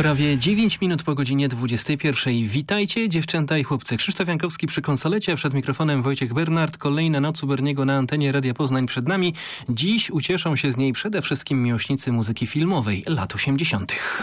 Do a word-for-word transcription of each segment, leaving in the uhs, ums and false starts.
Prawie dziewięć minut po godzinie dwudziestej pierwszej. Witajcie dziewczęta i chłopcy. Krzysztof Jankowski przy konsolecie, a przed mikrofonem Wojciech Bernard. Kolejna noc u Berniego na antenie Radia Poznań przed nami. Dziś ucieszą się z niej przede wszystkim miłośnicy muzyki filmowej lat osiemdziesiątych.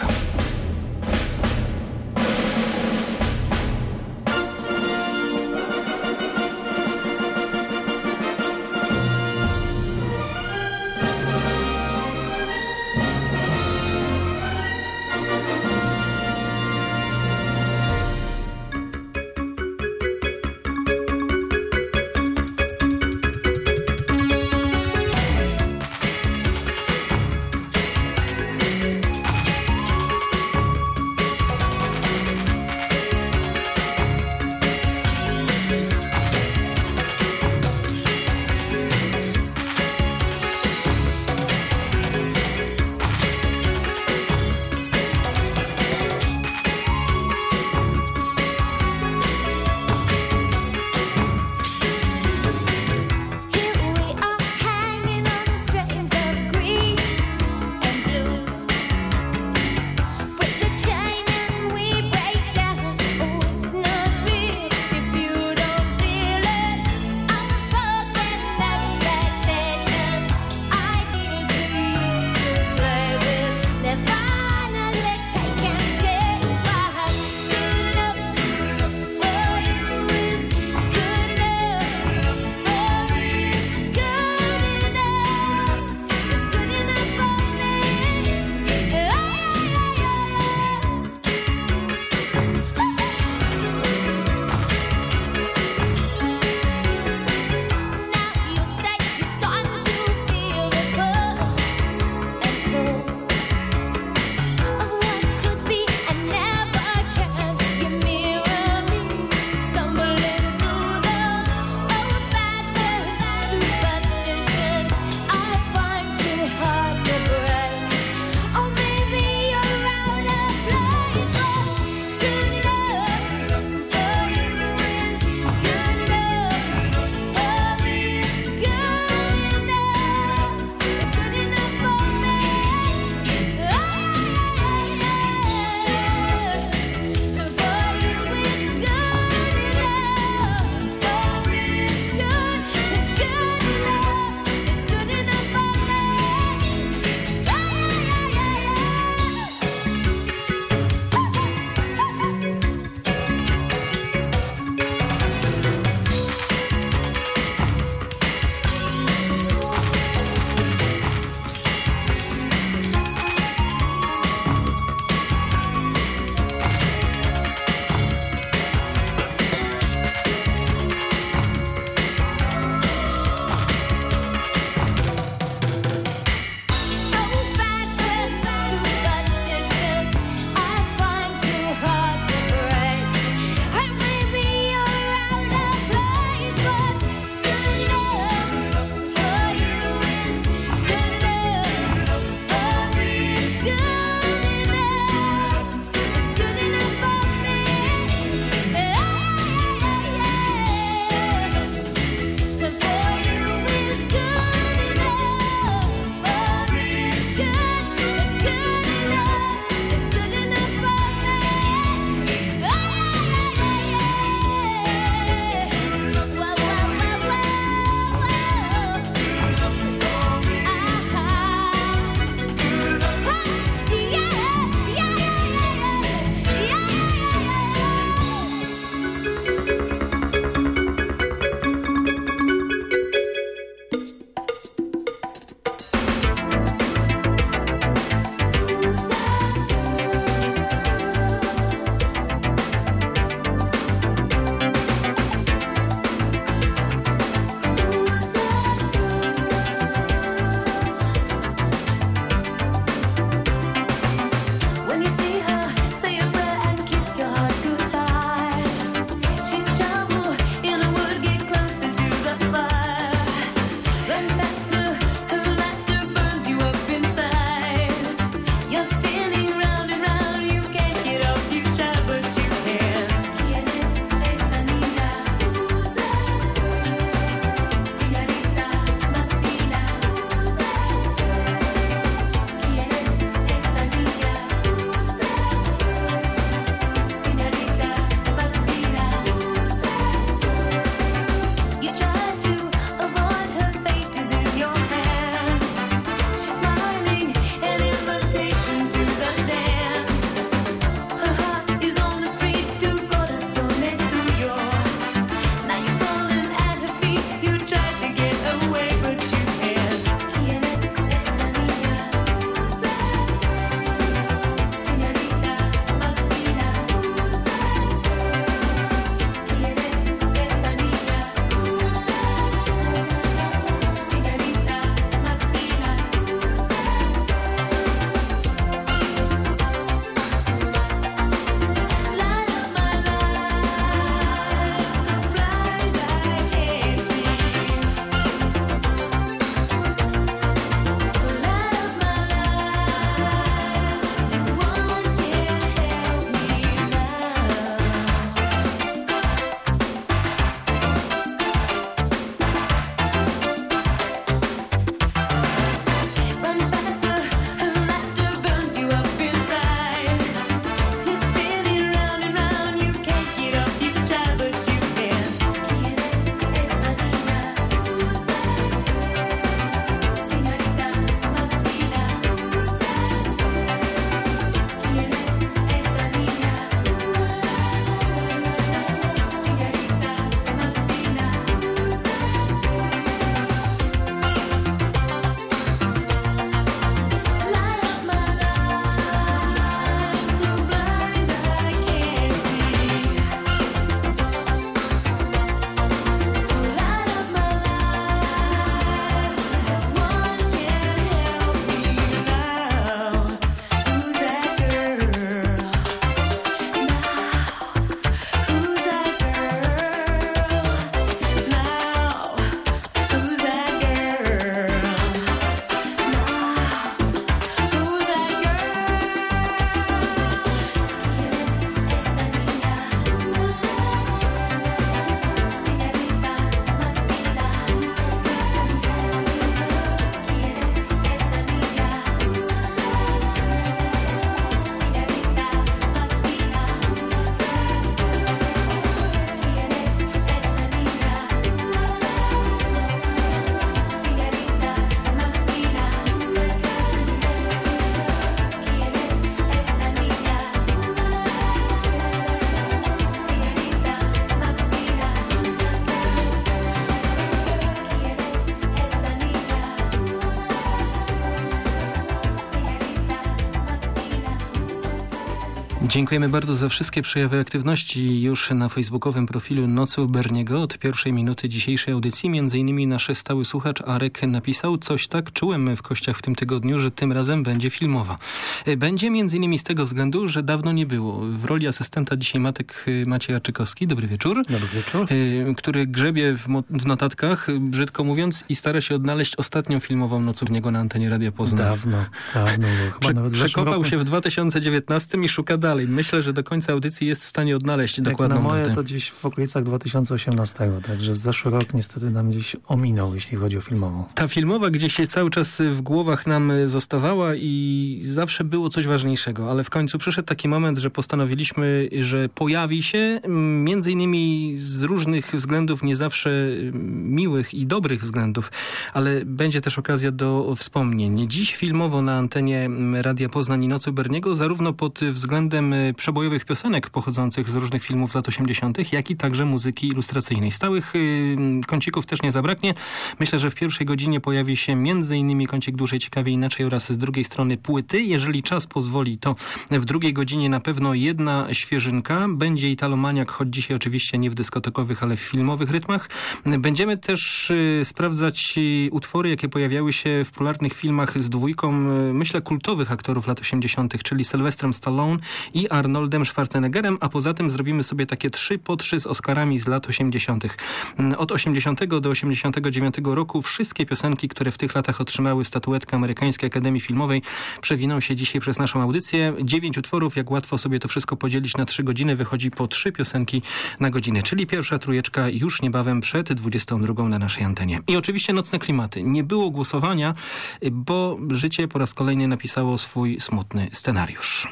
Dziękujemy bardzo za wszystkie przejawy aktywności już na facebookowym profilu Nocy u Berniego. Od pierwszej minuty dzisiejszej audycji między innymi nasz stały słuchacz Arek napisał: coś tak czułem w kościach w tym tygodniu, że tym razem będzie filmowa. Będzie między innymi z tego względu, że dawno nie było. W roli asystenta dzisiaj Matek Maciej Arczykowski. Dobry wieczór. Dobry wieczór. Który grzebie w, mo- w notatkach, brzydko mówiąc, i stara się odnaleźć ostatnią filmową Noc u Berniego na antenie Radia Poznań. Dawno, dawno. Chyba Prze- nawet w przekopał roku... się w dwa tysiące dziewiętnastym i szuka dalej. Myślę, że do końca audycji jest w stanie odnaleźć Jak dokładną na moje datę. to gdzieś w okolicach dwa tysiące osiemnastego, także zeszły rok niestety nam gdzieś ominął, jeśli chodzi o filmową. Ta filmowa gdzieś się cały czas w głowach nam zostawała i zawsze było coś ważniejszego, ale w końcu przyszedł taki moment, że postanowiliśmy, że pojawi się, między innymi z różnych względów, nie zawsze miłych i dobrych względów, ale będzie też okazja do wspomnień. Dziś filmowo na antenie Radia Poznań i Nocy u Berniego, zarówno pod względem przebojowych piosenek pochodzących z różnych filmów lat osiemdziesiątych, jak i także muzyki ilustracyjnej. Stałych y, kącików też nie zabraknie. Myślę, że w pierwszej godzinie pojawi się między innymi kącik Dłużej, Ciekawiej, Inaczej oraz z drugiej strony płyty. Jeżeli czas pozwoli, to w drugiej godzinie na pewno jedna świeżynka. Będzie Italomaniak, choć dzisiaj oczywiście nie w dyskotekowych, ale w filmowych rytmach. Będziemy też y, sprawdzać y, utwory, jakie pojawiały się w popularnych filmach z dwójką, y, myślę, kultowych aktorów lat osiemdziesiątych, czyli Sylwestrem Stallone i Arnoldem Schwarzeneggerem, a poza tym zrobimy sobie takie trzy po trzy z Oscarami z lat osiemdziesiątych. Od osiemdziesiątego do osiemdziesiątego dziewiątego roku wszystkie piosenki, które w tych latach otrzymały statuetkę Amerykańskiej Akademii Filmowej, przewiną się dzisiaj przez naszą audycję. Dziewięć utworów, jak łatwo sobie to wszystko podzielić na trzy godziny, wychodzi po trzy piosenki na godzinę, czyli pierwsza trójeczka już niebawem przed dwudziestą drugą na naszej antenie. I oczywiście nocne klimaty. Nie było głosowania, bo życie po raz kolejny napisało swój smutny scenariusz.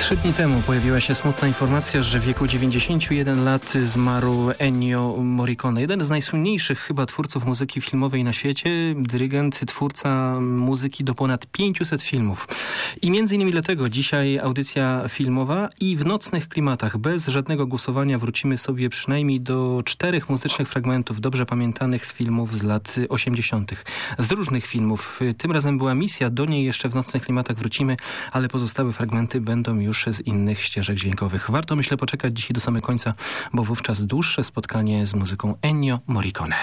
Trzy dni temu pojawiła się smutna informacja, że w wieku dziewięćdziesięciu jeden lat zmarł Ennio Morricone. Jeden z najsłynniejszych chyba twórców muzyki filmowej na świecie, dyrygent, twórca muzyki do ponad pięciuset filmów. I między innymi dlatego dzisiaj audycja filmowa i w nocnych klimatach, bez żadnego głosowania, wrócimy sobie przynajmniej do czterech muzycznych fragmentów dobrze pamiętanych z filmów z lat osiemdziesiątych. Z różnych filmów. Tym razem była misja, do niej jeszcze w nocnych klimatach wrócimy, ale pozostałe fragmenty będą już z innych ścieżek dźwiękowych. Warto, myślę, poczekać dzisiaj do samego końca, bo wówczas dłuższe spotkanie z muzyką Ennio Morricone.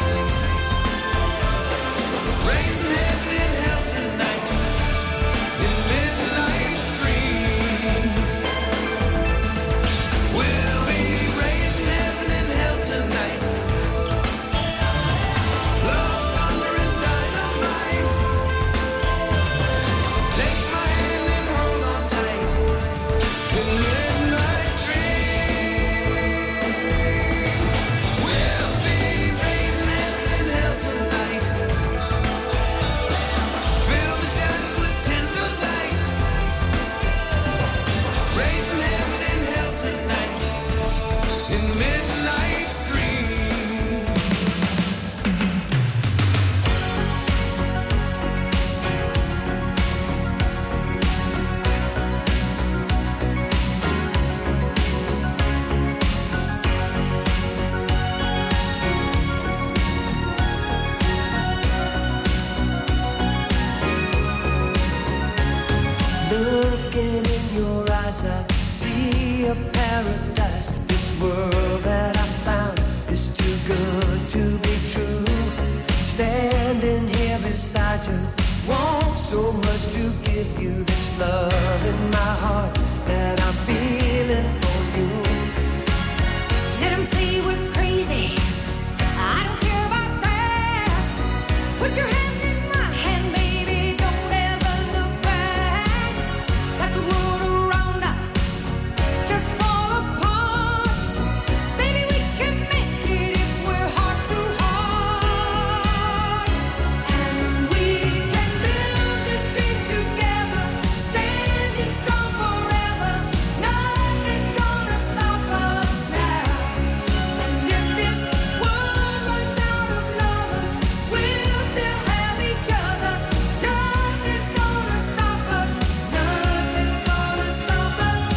In once I see a paradise. This world that I found is too good to be true. Standing here beside you, want so much to give you this love in my heart that I'm feeling for you. Let them say we're crazy, I don't care about that. Put your hand in my hand, baby, don't ever look back. Let the world around us just fall apart. Baby, we can make it if we're heart to heart. And we can build this dream together, standing strong forever. Nothing's gonna stop us now. And if this world runs out of lovers, we'll still have each other. Nothing's gonna stop us. Nothing's gonna stop us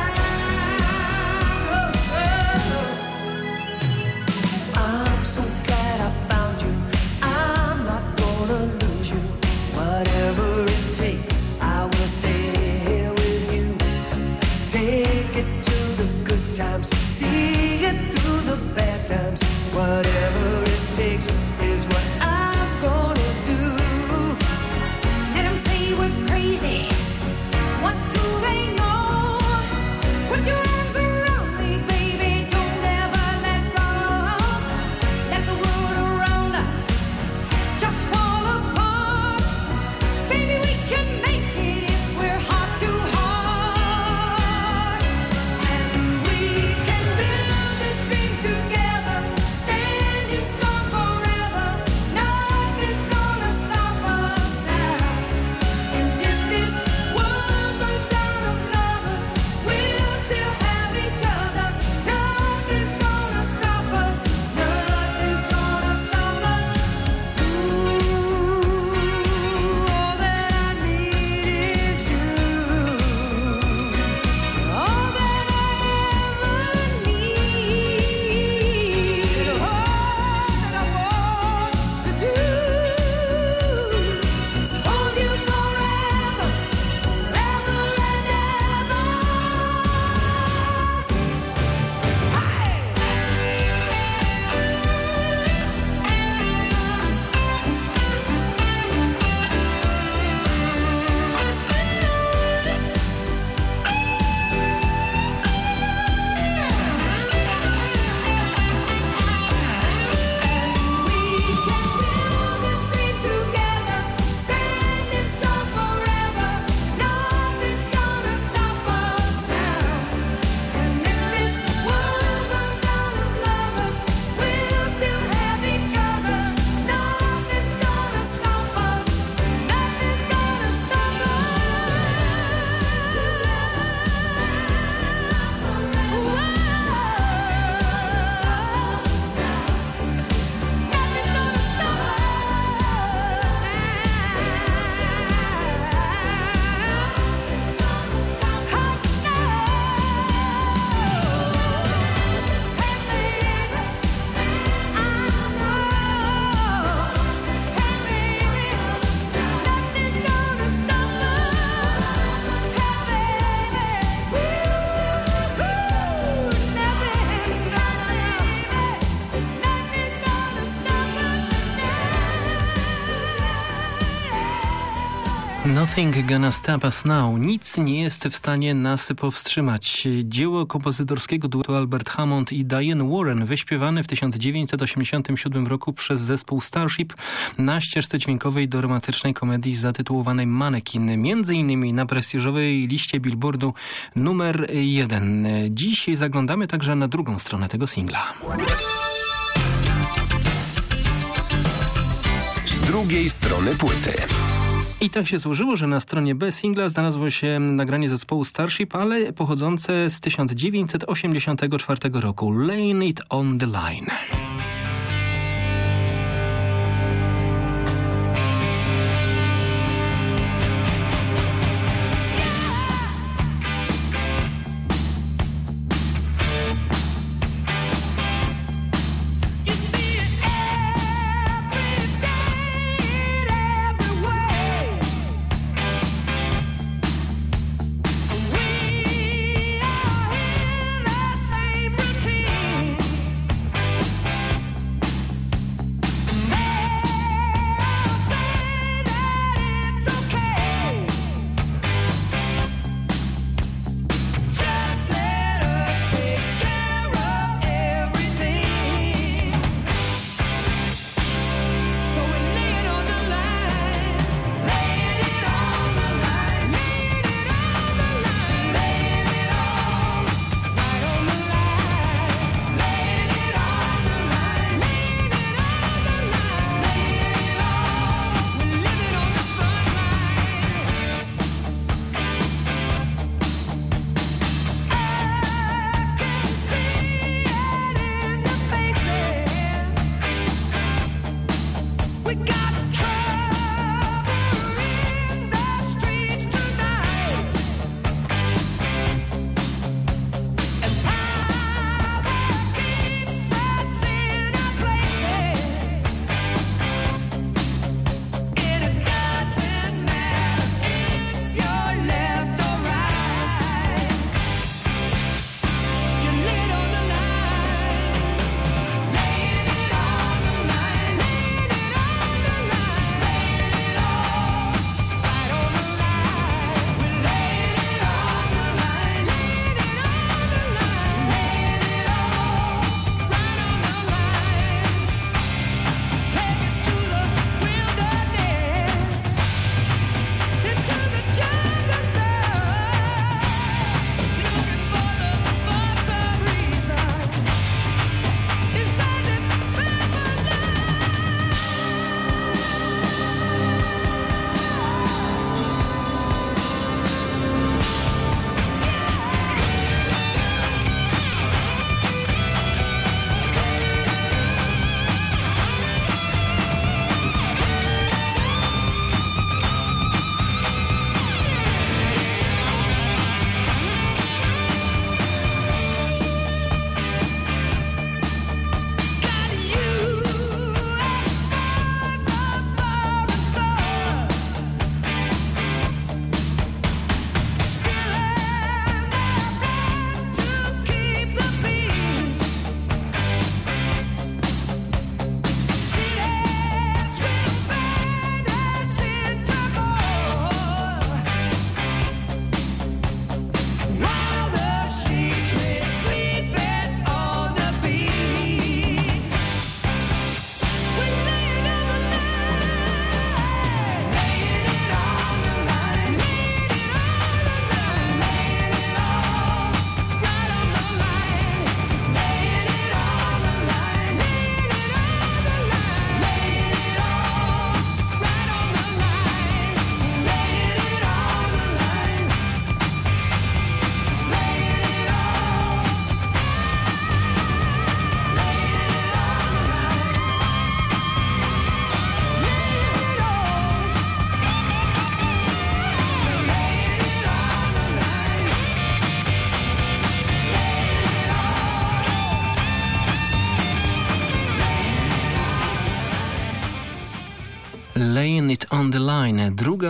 now. I'm so glad I found you. I'm not gonna lose you. Whatever it takes, I will stay here with you. Take it to the good times, see it through the bad times. Whatever it takes is what I'm gonna do. Let them say we're crazy. What do they know? Put your arms around me, baby. Don't ever let go. Let the world around us just fall apart. Baby, we can make it if we're heart to heart. And we can build this dream together, standing strong forever. Nothing's gonna stop us now. And if this world runs out of lovers, we'll still have each other. Nothing's gonna stop us. Nothing's gonna stop us. Ooh, all that I need is you. All that I ever need. And all that I want to do is Hold you forever, forever and ever. We can build this dream together, standing strong forever. Nothing's gonna stop us now. And if this world runs out of lovers, we'll still have each other. Nothing's gonna stop us. Nothing's gonna stop Nothing Gonna Stop Us Now. Nic nie jest w stanie nas powstrzymać. Dzieło kompozytorskiego duetu Albert Hammond i Diane Warren, wyśpiewane w tysiąc dziewięćset osiemdziesiątym siódmym roku przez zespół Starship na ścieżce dźwiękowej do romantycznej komedii zatytułowanej Mannequin, między innymi na prestiżowej liście Billboardu numer jeden. Dziś zaglądamy także na drugą stronę tego singla. Z drugiej strony płyty. I tak się złożyło, że na stronie B singla znalazło się nagranie zespołu Starship, ale pochodzące z tysiąc dziewięćset osiemdziesiątego czwartego roku. Laying It On The Line. We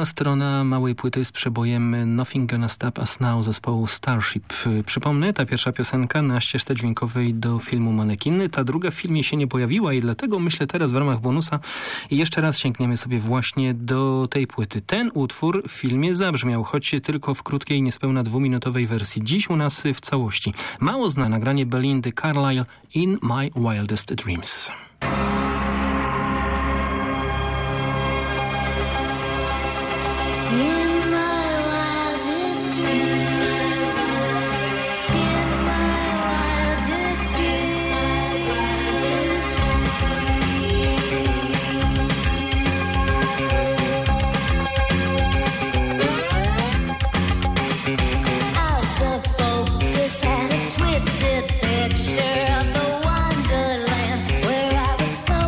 Druga strona małej płyty z przebojem Nothing Gonna Stop Us Now zespołu Starship. Przypomnę, ta pierwsza piosenka na ścieżce dźwiękowej do filmu Manekin. Ta druga w filmie się nie pojawiła i dlatego myślę teraz w ramach bonusa jeszcze raz sięgniemy sobie właśnie do tej płyty. Ten utwór w filmie zabrzmiał, choć tylko w krótkiej, niespełna dwuminutowej wersji. Dziś u nas w całości. Mało znane nagranie Belindy Carlisle In My Wildest Dreams. Twisted picture of the wonderland where I was born.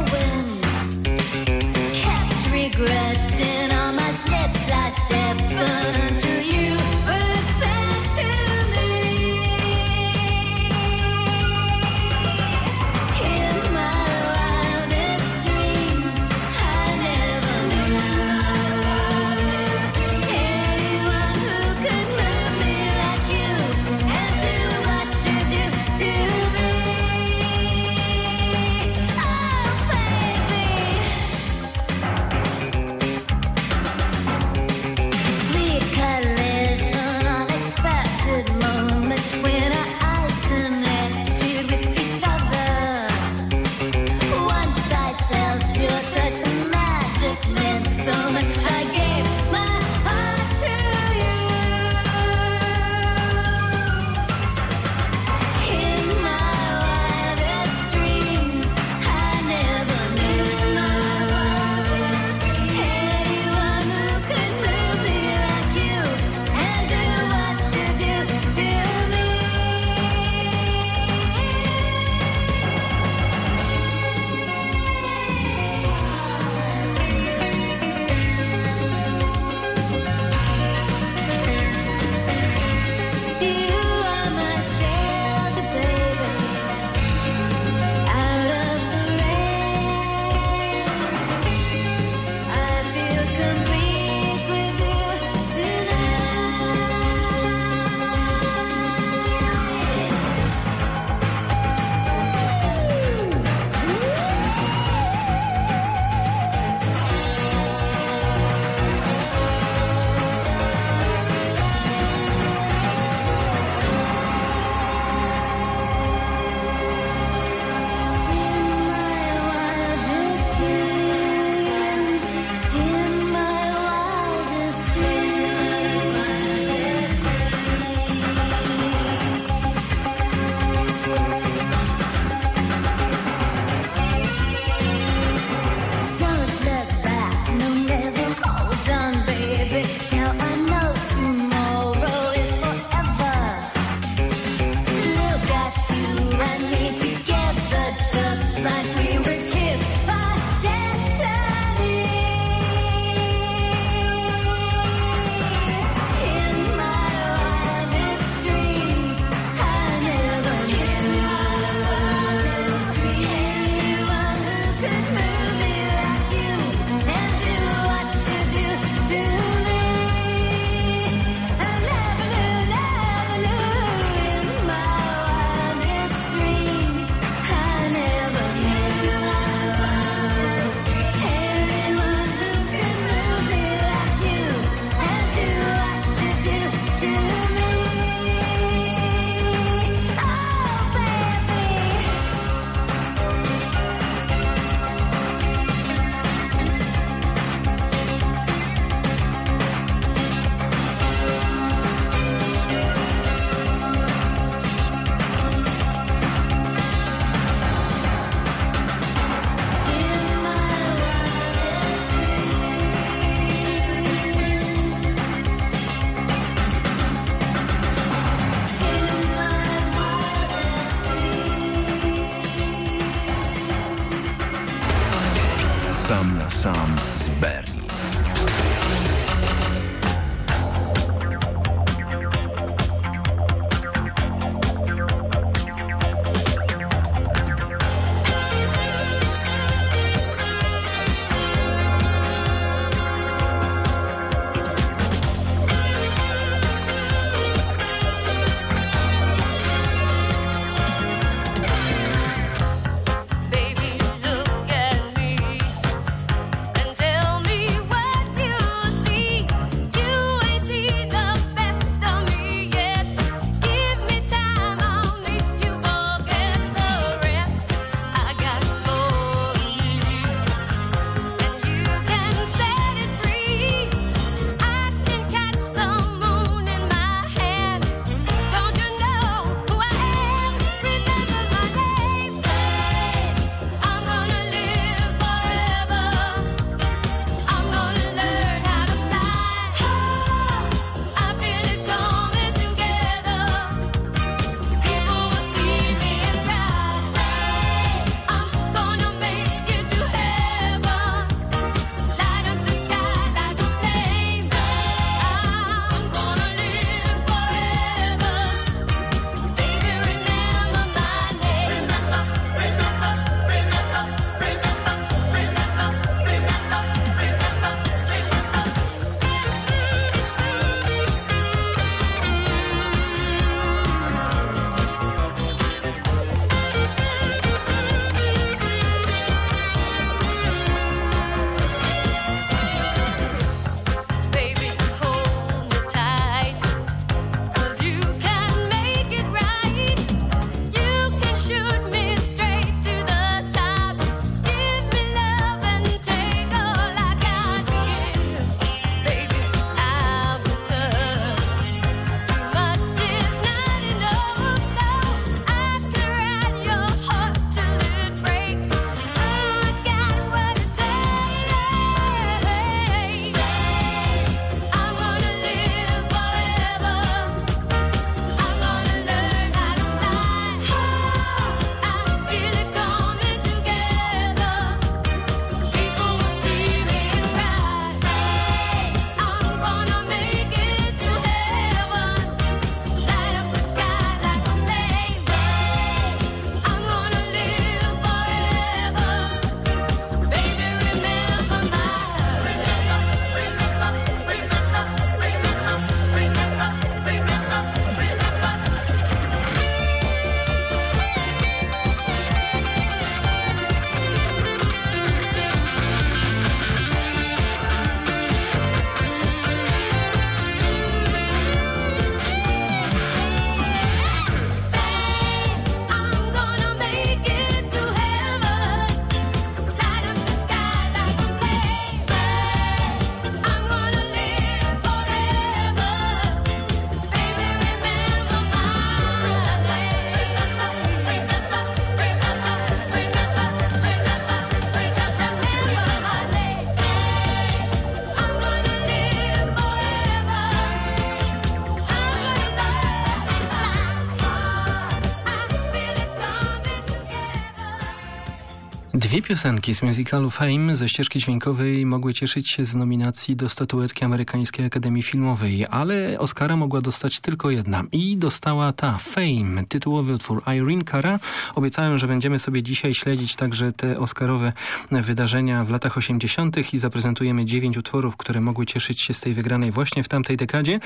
Dwie piosenki z musicalu Fame ze ścieżki dźwiękowej mogły cieszyć się z nominacji do statuetki Amerykańskiej Akademii Filmowej, ale Oscara mogła dostać tylko jedna i dostała ta Fame, tytułowy utwór Irene Cara. Obiecałem, że będziemy sobie dzisiaj śledzić także te oscarowe wydarzenia w latach osiemdziesiątych i zaprezentujemy dziewięć utworów, które mogły cieszyć się z tej wygranej właśnie w tamtej dekadzie.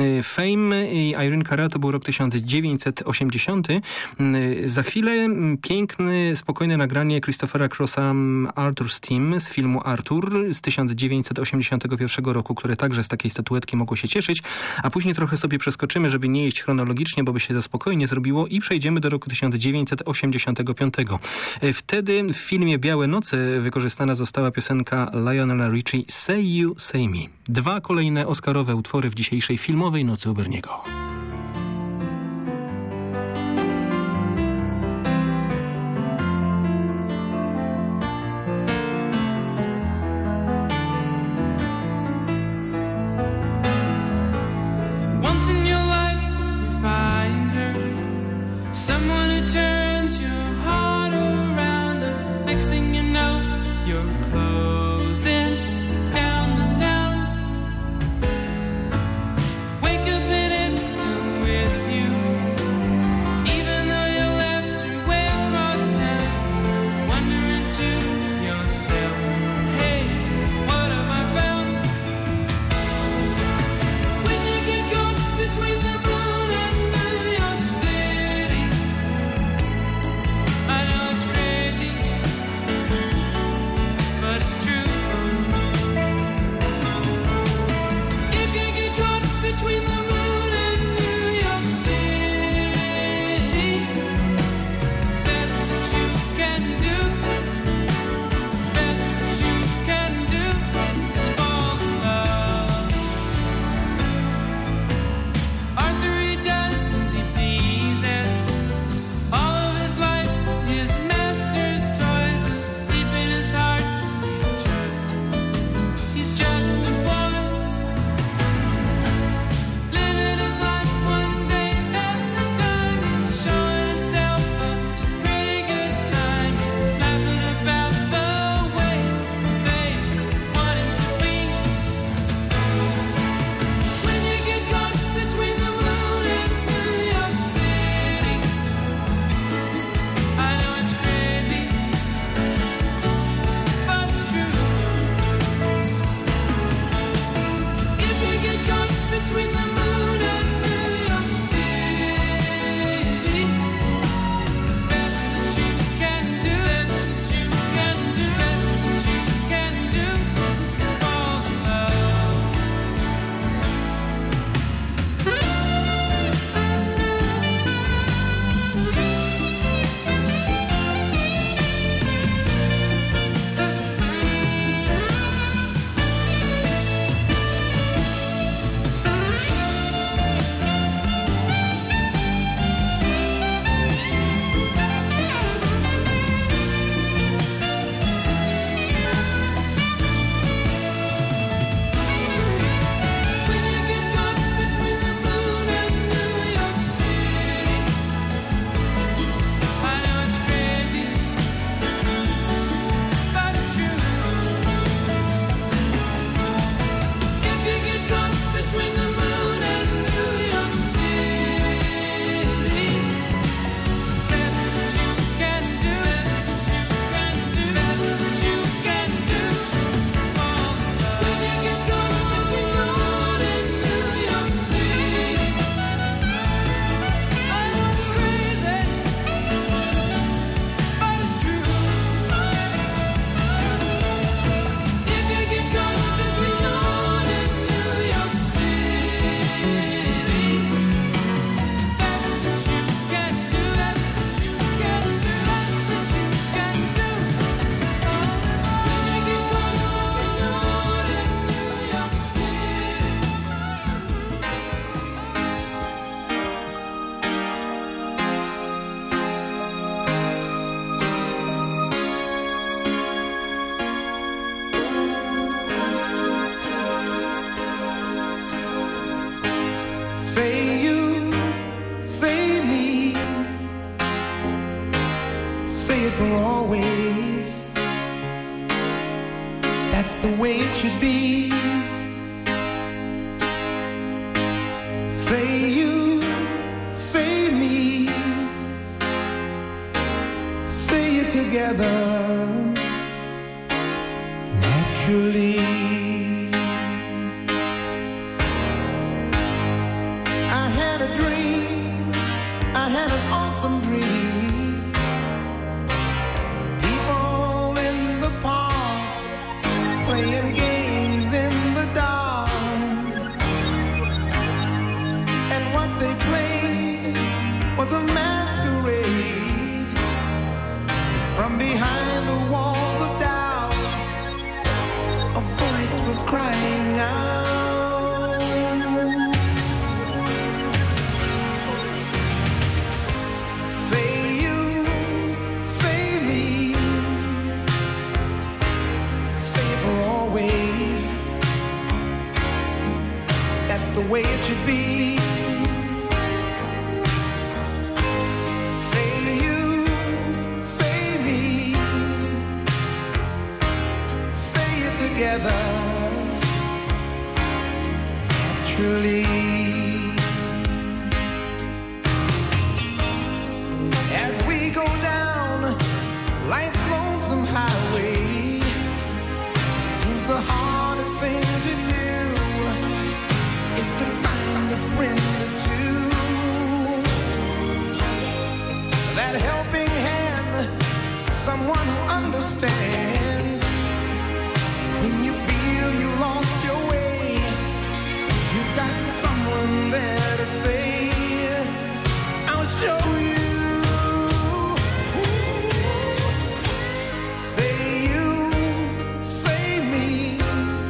Fame i Irene Cara to był rok tysiąc dziewięćset osiemdziesiąty. Za chwilę piękne, spokojne nagranie Christophera Crossa Arthur's Team z filmu Arthur z tysiąc dziewięćset osiemdziesiątego pierwszego roku, które także z takiej statuetki mogło się cieszyć, a później trochę sobie przeskoczymy, żeby nie iść chronologicznie, bo by się za spokojnie zrobiło i przejdziemy do roku tysiąc dziewięćset osiemdziesiątego piątego. Wtedy w filmie Białe noce wykorzystana została piosenka Lionela Richie Say You, Say Me. Dwa kolejne oscarowe utwory w dzisiejszej filmowej Nocy u Berniego. for always. way it should be. Say you, say me, say it together naturally. I had a dream, I had an awesome dream. People in the park playing games in the dark. And what they played was a masquerade. From behind the walls of doubt, a voice was crying out. Say you, say me, say it for always. That's the way it should be. Say you, say me, say it together naturally. As we go down life's lonesome highway, seems the hardest thing to do is to find a friend or two. That helping hand, someone who understands. When you feel you lost your way, you got someone there to say, I'll show you. Say you, say me,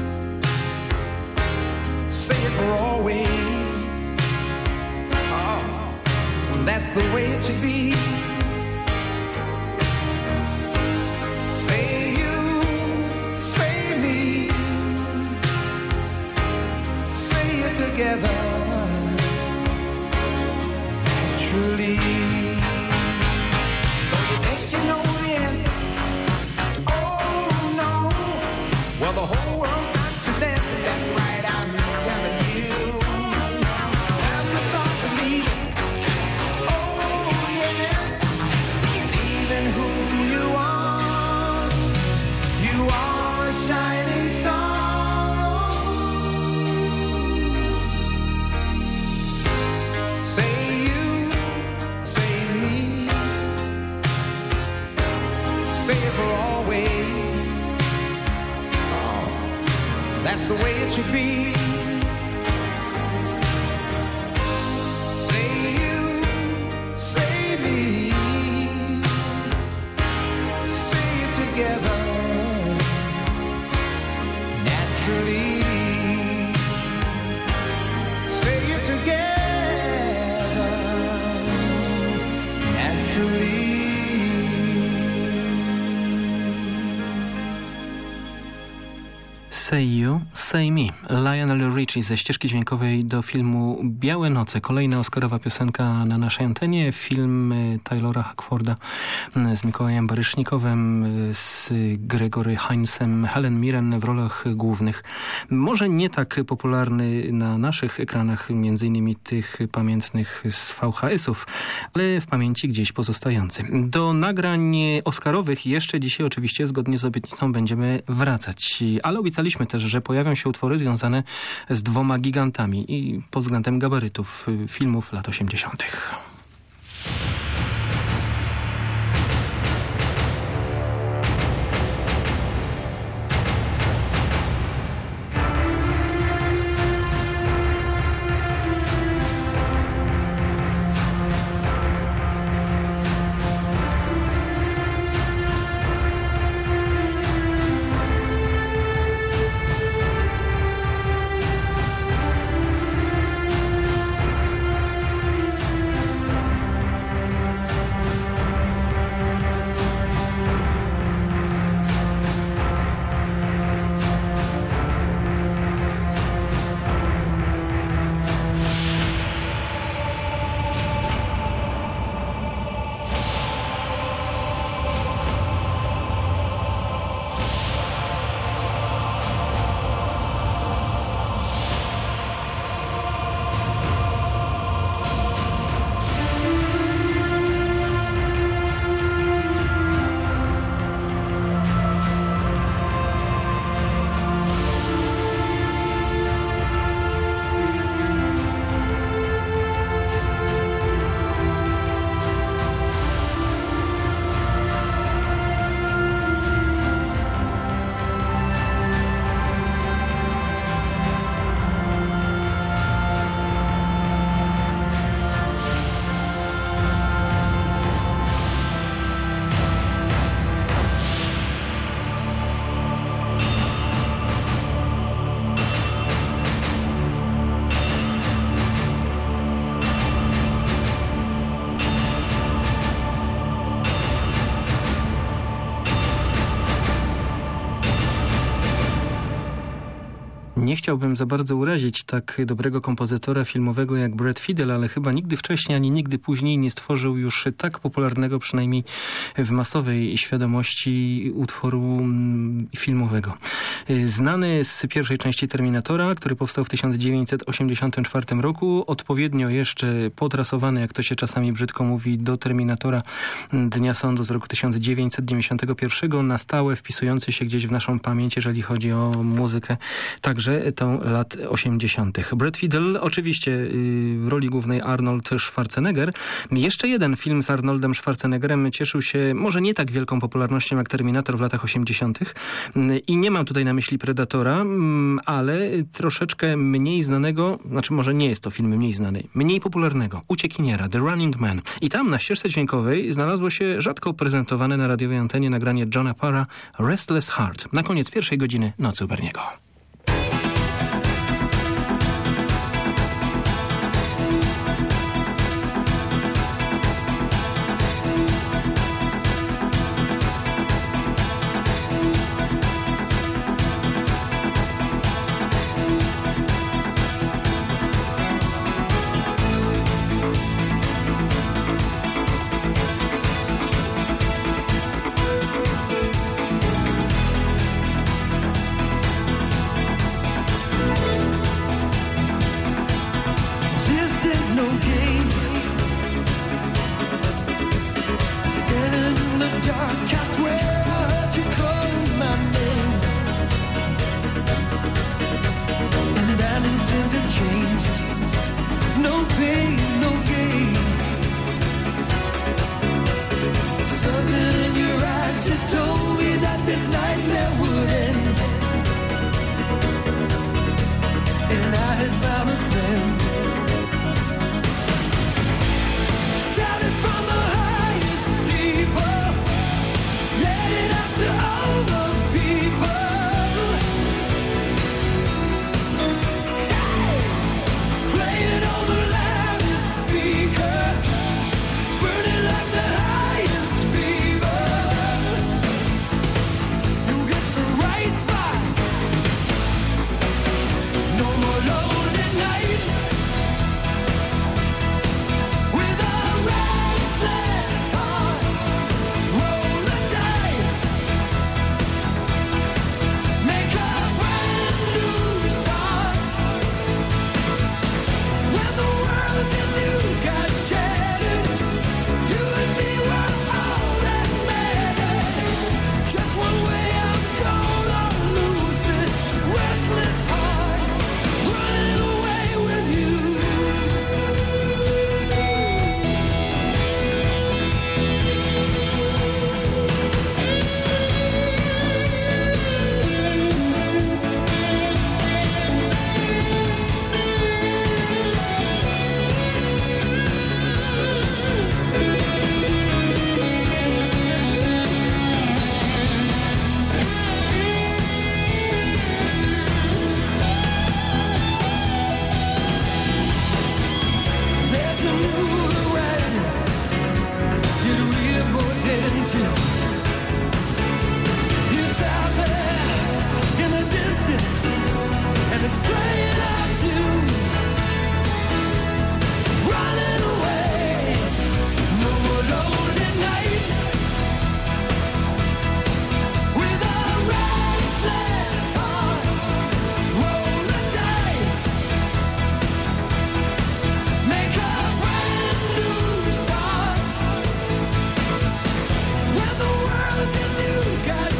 say it for always. Oh, that's the way it should be. Say you, say me, say it together naturally. So you think you know the answer? Oh no. Well, the whole world's got to dance, and that's right, I'm telling you. Have to start believing. Oh yes, believe in who you are. You are a shining star. Say you, say me, say it for always. Oh, that's the way it should be. Say you, say me, say it together naturally. Say it together naturally. Say You, Say Me. Lionel Richie ze ścieżki dźwiękowej do filmu Białe Noce. Kolejna oscarowa piosenka na naszej antenie. Film Taylora Hackforda z Mikołajem Barysznikowem, z Gregory Hines-em, Helen Mirren w rolach głównych. Może nie tak popularny na naszych ekranach, między innymi tych pamiętnych z V H S-ów, ale w pamięci gdzieś pozostający. Do nagrań oscarowych jeszcze dzisiaj oczywiście zgodnie z obietnicą będziemy wracać, ale obiecaliśmy też, że pojawią się utwory związane z dwoma gigantami i pod względem gabarytów filmów lat osiemdziesiątych. Nie chciałbym za bardzo urazić tak dobrego kompozytora filmowego jak Brad Fiedel, ale chyba nigdy wcześniej, ani nigdy później nie stworzył już tak popularnego, przynajmniej w masowej świadomości, utworu mm, filmowego. Znany z pierwszej części Terminatora, który powstał w tysiąc dziewięćset osiemdziesiątym czwartym roku, odpowiednio jeszcze potrasowany, jak to się czasami brzydko mówi, do Terminatora Dnia Sądu z roku tysiąc dziewięćset dziewięćdziesiątego pierwszego, na stałe wpisujący się gdzieś w naszą pamięć, jeżeli chodzi o muzykę, także tą lat osiemdziesiątych. Brad Fiedel, oczywiście w roli głównej Arnold Schwarzenegger. Jeszcze jeden film z Arnoldem Schwarzeneggerem cieszył się może nie tak wielką popularnością jak Terminator w latach osiemdziesiątych. I nie mam tutaj na myśli Predatora, ale troszeczkę mniej znanego, znaczy może nie jest to film mniej znany, mniej popularnego, Uciekiniera, The Running Man. I tam na ścieżce dźwiękowej znalazło się rzadko prezentowane na radiowej antenie nagranie Johna Parra Restless Heart. Na koniec pierwszej godziny Nocy u Berniego.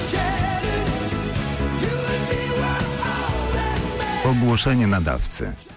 Ogłoszenie nadawcy.